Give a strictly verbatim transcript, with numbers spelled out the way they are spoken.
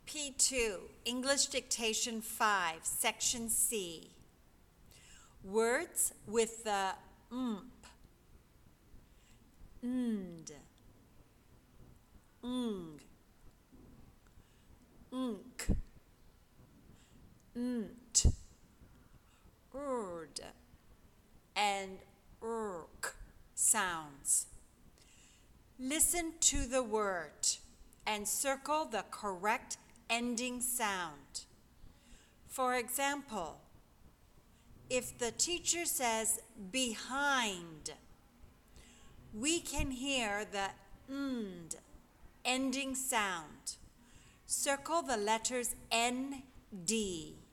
P two, English Dictation five, Section C. Words with the ump. Und, ung, unk, nt, urd, and urk sounds. Listen to the word and circle the correct ending sound. For example, if the teacher says behind, we can hear the nd ending sound. Circle the letters N D.